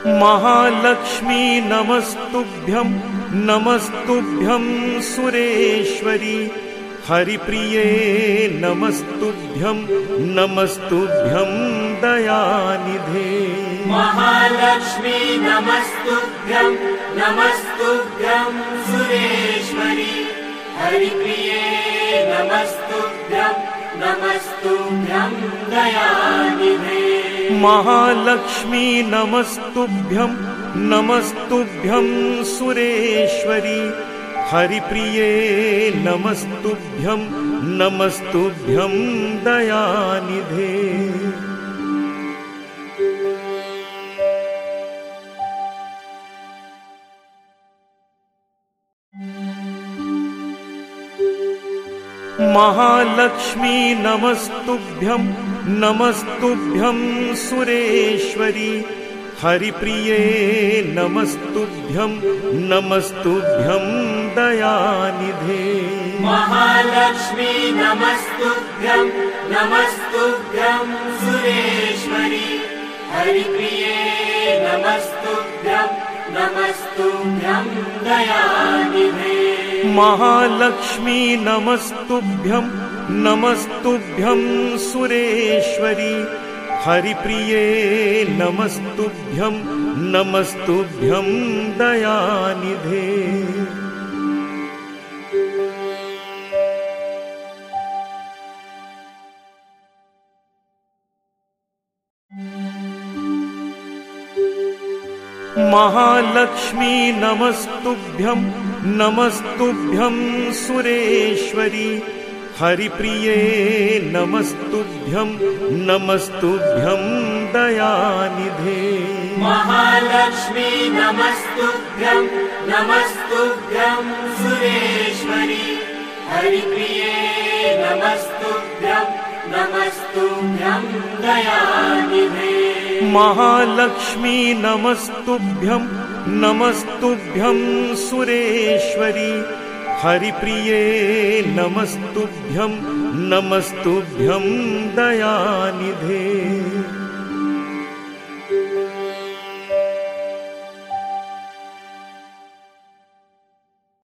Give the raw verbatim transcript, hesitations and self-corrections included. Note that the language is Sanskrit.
महालक्ष्मी नमस्तुभ्यं नमस्तुभ्यं सुरेश्वरी हरिप्रिये नमस्तुभ्यं नमस्तुभ्यं दयानिधे। महालक्ष्मी नमस्तुभ्यं नमस्तुभ्यं सुरेश्वरी हरिप्रिये नमस्तुभ्यं नमस्तुभ्यं दयानिधे। महालक्ष्मी नमस्तुभ्यं नमस्तुभ्यं सुरेश्वरी हरिप्रिये नमस्तुभ्यं नमस्तुभ्यं दयानिधे। महालक्ष्मी नमस्तुभ्यं नमस्तुभ्यं सुरेश्वरी हरिप्रिये नमस्तुभ्यं नमस्तुभ्यं दयानिधे। महालक्ष्मी नमस्तुभ्यं नमस्तुभ्यं सुरेश्वरी हरिप्रिये नमस्तुभ्यं नमस्तुभ्यं दयानिधे। महालक्ष्मी नमस्तुभ्यं नमस्तुभ्यं सुरेश्वरी हरिप्रिये नमस्तुभ्यं नमस्तुभ्यं दयानिधे। महालक्ष्मी नमस्तुभ्यं नमस्तुभ्यं सुरेश्वरी हरिप्रिये नमस्तुभ्यं नमस्तुभ्यं दयानिधे। महालक्ष्मी नमस्तुभ्यं नमस्तुभ्यं सुरेश्वरी हरिप्रिये नमस्तुभ्यं नमस्तुभ्यं दयानिधे। महालक्ष्मी नमस्तुभ्यं नमस्तुभ्यं सुरेश्वरी हरिप्रिये नमस्तुभ्यं नमस्तुभ्यं दयानिधे।